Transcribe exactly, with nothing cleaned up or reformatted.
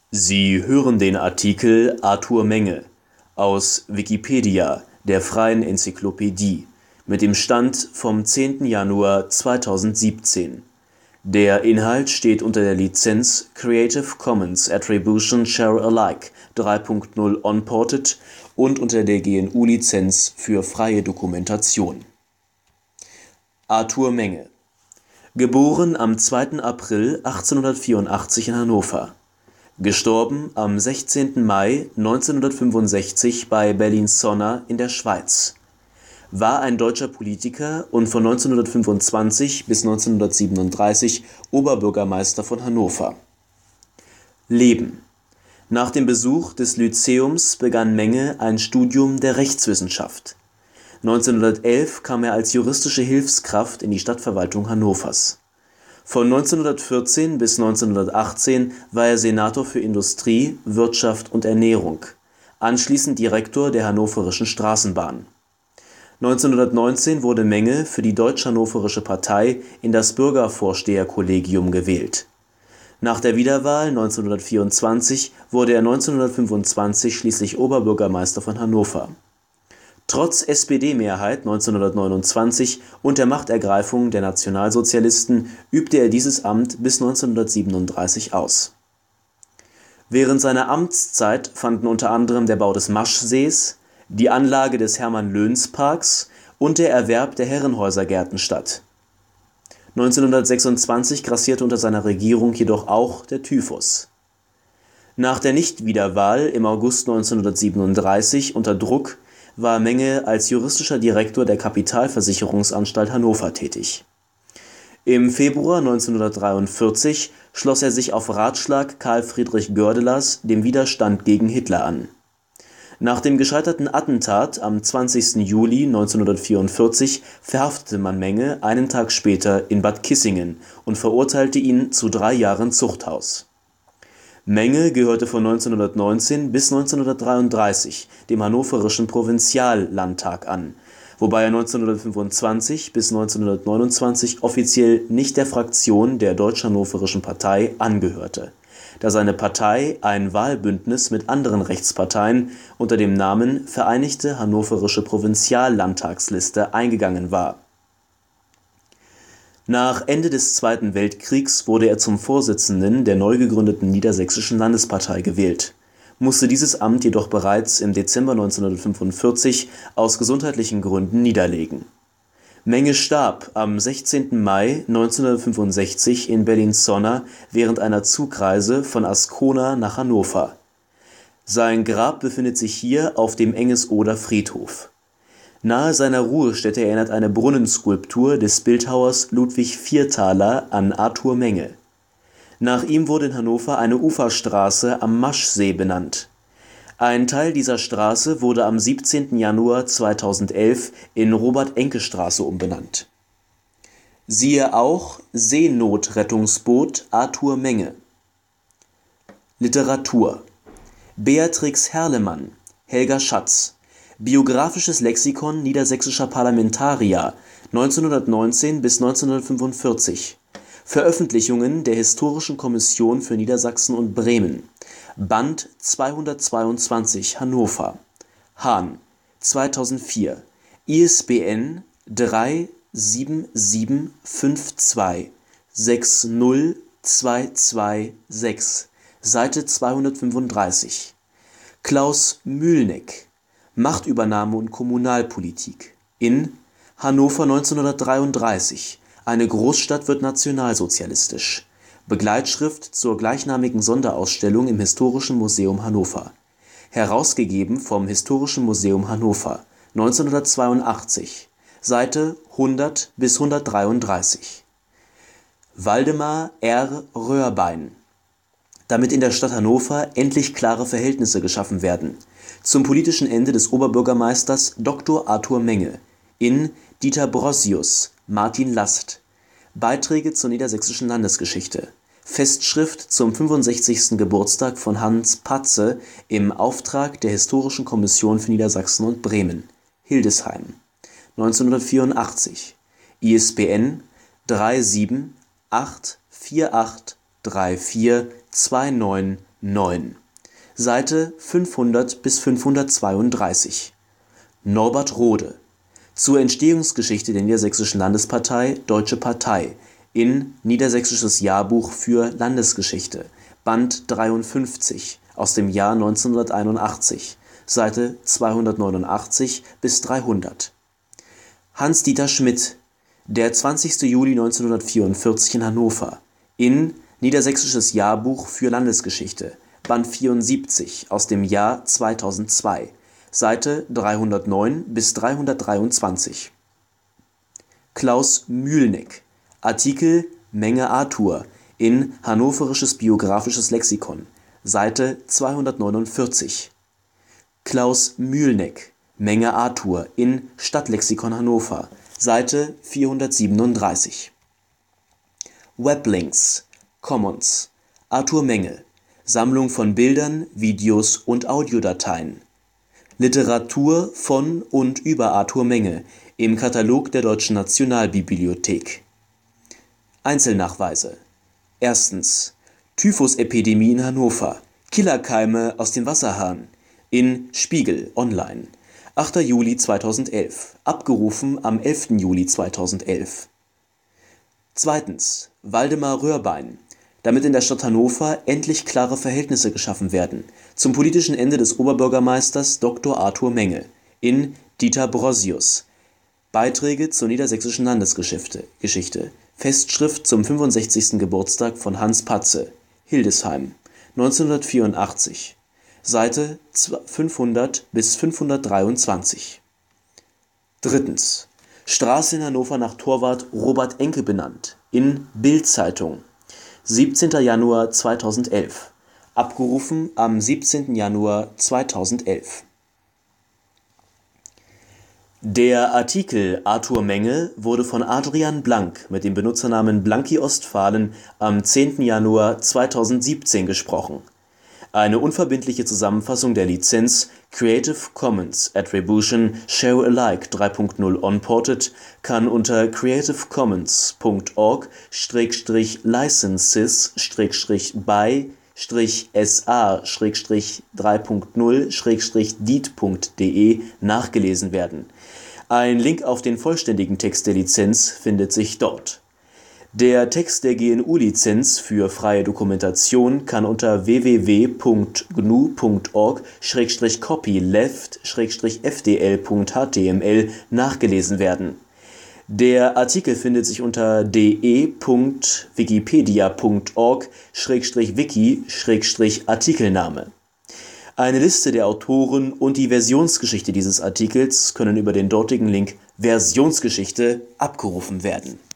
Sie hören den Artikel Arthur Menge, aus Wikipedia, der freien Enzyklopädie. Mit dem Stand vom zehnten Januar zweitausendsiebzehn. Der Inhalt steht unter der Lizenz Creative Commons Attribution Share Alike drei Punkt null Unported und unter der G N U-Lizenz für freie Dokumentation. Arthur Menge. Geboren am zweiten April achtzehnhundertvierundachtzig in Hannover. Gestorben am sechzehnten Mai neunzehnhundertfünfundsechzig bei Bellinzona in der Schweiz. War ein deutscher Politiker und von neunzehnhundertfünfundzwanzig bis neunzehnhundertsiebenunddreißig Oberbürgermeister von Hannover. Leben. Nach dem Besuch des Lyzeums begann Menge ein Studium der Rechtswissenschaft. neunzehnhundertelf kam er als juristische Hilfskraft in die Stadtverwaltung Hannovers. Von neunzehnhundertvierzehn bis neunzehnhundertachtzehn war er Senator für Industrie, Wirtschaft und Ernährung, anschließend Direktor der Hannoverschen Straßenbahn. neunzehnhundertneunzehn wurde Menge für die Deutsch-Hannoversche Partei in das Bürgervorsteherkollegium gewählt. Nach der Wiederwahl neunzehnhundertvierundzwanzig wurde er neunzehnhundertfünfundzwanzig schließlich Oberbürgermeister von Hannover. Trotz S P D-Mehrheit neunzehnhundertneunundzwanzig und der Machtergreifung der Nationalsozialisten übte er dieses Amt bis neunzehnhundertsiebenunddreißig aus. Während seiner Amtszeit fanden unter anderem der Bau des Maschsees, die Anlage des Hermann-Löns-Parks und der Erwerb der Herrenhäusergärten statt. neunzehnhundertsechsundzwanzig grassierte unter seiner Regierung jedoch auch der Typhus. Nach der Nichtwiederwahl im August neunzehnhundertsiebenunddreißig unter Druck war Menge als juristischer Direktor der Kapitalversicherungsanstalt Hannover tätig. Im Februar neunzehnhundertdreiundvierzig schloss er sich auf Ratschlag Karl Friedrich Goerdelers dem Widerstand gegen Hitler an. Nach dem gescheiterten Attentat am zwanzigsten Juli neunzehnhundertvierundvierzig verhaftete man Menge einen Tag später in Bad Kissingen und verurteilte ihn zu drei Jahren Zuchthaus. Menge gehörte von neunzehnhundertneunzehn bis neunzehnhundertdreiunddreißig dem Hannoverschen Provinziallandtag an, wobei er neunzehnhundertfünfundzwanzig bis neunzehnhundertneunundzwanzig offiziell nicht der Fraktion der Deutsch-Hannoverschen Partei angehörte, da seine Partei ein Wahlbündnis mit anderen Rechtsparteien unter dem Namen Vereinigte Hannoversche Provinziallandtagsliste eingegangen war. Nach Ende des Zweiten Weltkriegs wurde er zum Vorsitzenden der neu gegründeten Niedersächsischen Landespartei gewählt, musste dieses Amt jedoch bereits im Dezember neunzehnhundertfünfundvierzig aus gesundheitlichen Gründen niederlegen. Menge starb am sechzehnten Mai neunzehnhundertfünfundsechzig in Bellinzona während einer Zugreise von Ascona nach Hannover. Sein Grab befindet sich hier auf dem Engesohder Friedhof. Nahe seiner Ruhestätte erinnert eine Brunnenskulptur des Bildhauers Ludwig Vierthaler an Arthur Menge. Nach ihm wurde in Hannover eine Uferstraße am Maschsee benannt. Ein Teil dieser Straße wurde am siebzehnten Januar zweitausendelf in Robert-Enke-Straße umbenannt. Siehe auch Seenotrettungsboot Arthur Menge. Literatur. Beatrix Herlemann, Helga Schatz. Biographisches Lexikon niedersächsischer Parlamentarier neunzehnhundertneunzehn bis neunzehnhundertfünfundvierzig. Veröffentlichungen der Historischen Kommission für Niedersachsen und Bremen. Band zweihundertzweiundzwanzig Hannover. Hahn, zweitausendvier. I S B N drei sieben sieben fünf zwei sechs null zwei zwei sechs, Seite zweihundertfünfunddreißig. Klaus Mühlneck, Machtübernahme und Kommunalpolitik in Hannover neunzehnhundertdreiunddreißig. Eine Großstadt wird nationalsozialistisch. Begleitschrift zur gleichnamigen Sonderausstellung im Historischen Museum Hannover. Herausgegeben vom Historischen Museum Hannover neunzehnhundertzweiundachtzig. Seite hundert bis hundertdreiunddreißig. Waldemar R. Röhrbein. Damit in der Stadt Hannover endlich klare Verhältnisse geschaffen werden. Zum politischen Ende des Oberbürgermeisters Doktor Arthur Menge in Dieter Brossius, Martin Last. Beiträge zur niedersächsischen Landesgeschichte. Festschrift zum fünfundsechzigsten Geburtstag von Hans Patze im Auftrag der Historischen Kommission für Niedersachsen und Bremen, Hildesheim, neunzehnhundertvierundachtzig. I S B N drei sieben acht vier acht drei vier zwei neun neun, Seite fünfhundert bis fünfhundertzweiunddreißig. Norbert Rode, zur Entstehungsgeschichte der Niedersächsischen Landespartei Deutsche Partei in Niedersächsisches Jahrbuch für Landesgeschichte, Band dreiundfünfzig aus dem Jahr neunzehnhunderteinundachtzig, Seite zweihundertneunundachtzig bis dreihundert. Hans-Dieter Schmidt, der zwanzigster Juli neunzehnhundertvierundvierzig in Hannover, in Niedersächsisches Jahrbuch für Landesgeschichte, Band vierundsiebzig aus dem Jahr zweitausendzwei, Seite dreihundertneun bis dreihundertdreiundzwanzig. Klaus Mühlneck, Artikel Menge Arthur in Hannoverisches biographisches Lexikon, Seite zweihundertneunundvierzig. Klaus Mühlneck, Menge Arthur in Stadtlexikon Hannover, Seite vierhundertsiebenunddreißig. Weblinks Commons Arthur Menge, Sammlung von Bildern, Videos und Audiodateien. Literatur von und über Arthur Menge im Katalog der Deutschen Nationalbibliothek. Einzelnachweise: Erstens. Typhusepidemie in Hannover. Killerkeime aus dem Wasserhahn. In Spiegel Online. achter Juli zweitausendelf. Abgerufen am elften Juli zweitausendelf. Zweitens. Waldemar Röhrbein. Damit in der Stadt Hannover endlich klare Verhältnisse geschaffen werden. Zum politischen Ende des Oberbürgermeisters Doktor Arthur Menge. In Dieter Brosius. Beiträge zur Niedersächsischen Landesgeschichte. Geschichte. Festschrift zum fünfundsechzigsten Geburtstag von Hans Patze. Hildesheim. neunzehnhundertvierundachtzig. Seite fünfhundert bis fünfhundertdreiundzwanzig. Drittens. Straße in Hannover nach Torwart Robert Enke benannt. In Bild-Zeitung. siebzehnter Januar zweitausendelf. Abgerufen am siebzehnten Januar zweitausendelf. Der Artikel Arthur Menge wurde von Adrian Blank mit dem Benutzernamen Blanky Ostfalen am zehnten Januar zweitausendsiebzehn gesprochen. Eine unverbindliche Zusammenfassung der Lizenz Creative Commons Attribution Share Alike drei Punkt null Unported kann unter creative commons punkt org schrägstrich licenses schrägstrich by schrägstrich s a schrägstrich drei Punkt null schrägstrich deed punkt de nachgelesen werden. Ein Link auf den vollständigen Text der Lizenz findet sich dort. Der Text der G N U-Lizenz für freie Dokumentation kann unter w w w punkt g n u punkt org schrägstrich copyleft schrägstrich f d l punkt h t m l nachgelesen werden. Der Artikel findet sich unter d e punkt wikipedia punkt org schrägstrich wiki schrägstrich Artikelname. Eine Liste der Autoren und die Versionsgeschichte dieses Artikels können über den dortigen Link Versionsgeschichte abgerufen werden.